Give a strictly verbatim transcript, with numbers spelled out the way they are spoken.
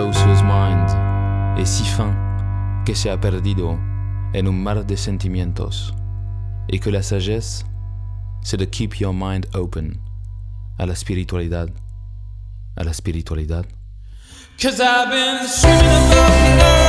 those whose mind es si fin que se ha perdido en un mar de sentimientos, y que la sagesse c'est de keep your mind open a la spiritualidad, a la spiritualidad. 'Cause I've been swimming above the earth.